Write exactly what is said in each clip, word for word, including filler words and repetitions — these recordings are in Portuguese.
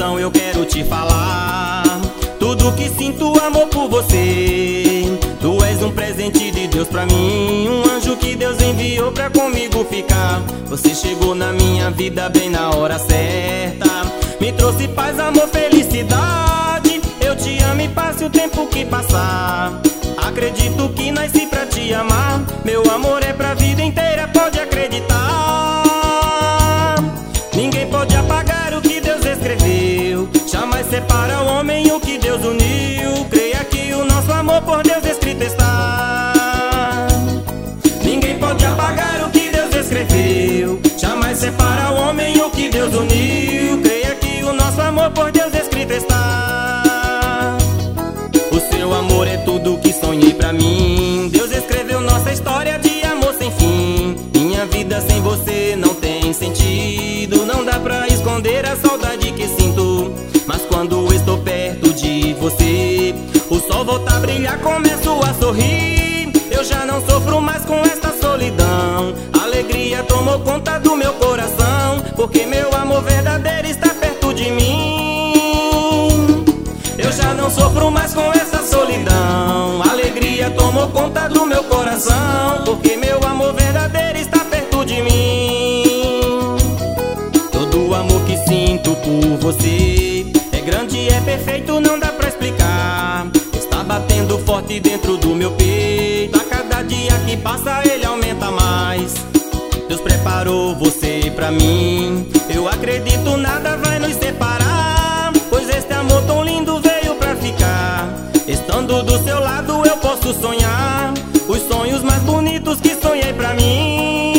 coração eu quero te falar tudo que sinto, amor, por você. Tu és um presente de Deus pra mim, um anjo que Deus enviou pra comigo ficar. Você chegou na minha vida bem na hora certa, me trouxe paz, amor, felicidade. Eu te amo e passe o tempo que passar. Acredito que nasci pra te amar. Meu amor é pra vida inteira, pode acreditar. Ninguém pode apagar o que Deus escreveu, jamais separa o homem o que Deus uniu. Creia que o nosso amor por Deus escrito está. Ninguém pode apagar o que Deus escreveu, jamais separa o homem o que Deus uniu. Creia que o nosso amor por Deus escrito está. O seu amor é tudo que sonhei pra mim. Deus escreveu nossa história de amor sem fim. Minha vida sem você não tem sentido. Não dá pra esconder a saudade que sinto, mas quando estou perto de você, o sol volta a brilhar, começo a sorrir. Eu já não sofro mais com esta solidão. A alegria tomou conta do meu coração, porque meu amor verdadeiro está perto de mim. Eu já não sofro mais com essa solidão. A alegria tomou conta do meu coração, porque meu amor verdadeiro está perto de mim. Todo o amor que sinto por você é grande, é perfeito, não dá pra explicar. Está batendo forte dentro do meu peito. A cada dia que passa ele aumenta mais. Deus preparou você pra mim. Eu acredito nada vai nos separar, pois este amor tão lindo veio pra ficar. Estando do seu lado eu posso sonhar os sonhos mais bonitos que sonhei pra mim.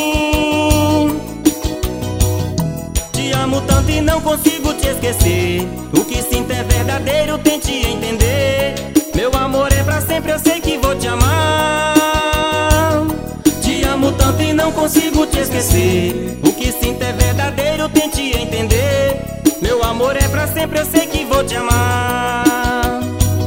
Te amo tanto e não consigo te esquecer. O que sinto é verdadeiro, tente entender. Meu amor é pra sempre, eu sei que vou te amar. Te amo tanto e não consigo te esquecer. O que sinto é verdadeiro, tente entender. Meu amor é pra sempre, eu sei que vou te amar.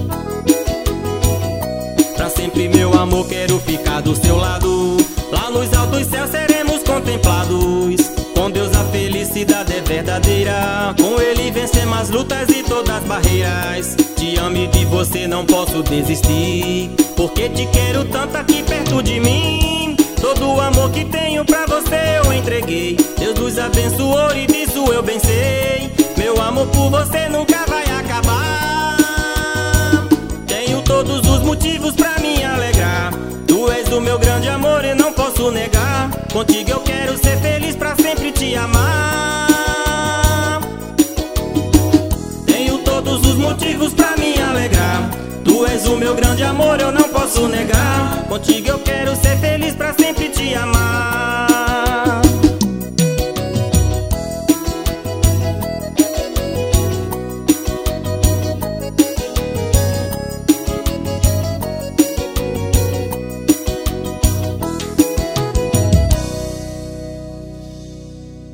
Pra sempre, meu amor, quero ficar do seu lado. Lá nos altos céus seremos contemplados. Com Deus a felicidade é verdadeira. Com Ele vencemos as lutas e todas as barreiras. Te amo e de você não posso desistir, porque te quero tanto aqui perto de mim. Todo o amor que tenho pra você eu entreguei. Deus nos abençoou e disso eu bem sei. Meu amor por você nunca vai acabar. Tenho todos os motivos pra me alegrar. Tu és o meu grande amor e não posso negar. Contigo eu quero ser feliz, pra sempre te amar. Tenho todos os motivos pra me alegrar. Tu és o meu grande amor, eu não posso negar. Contigo eu quero ser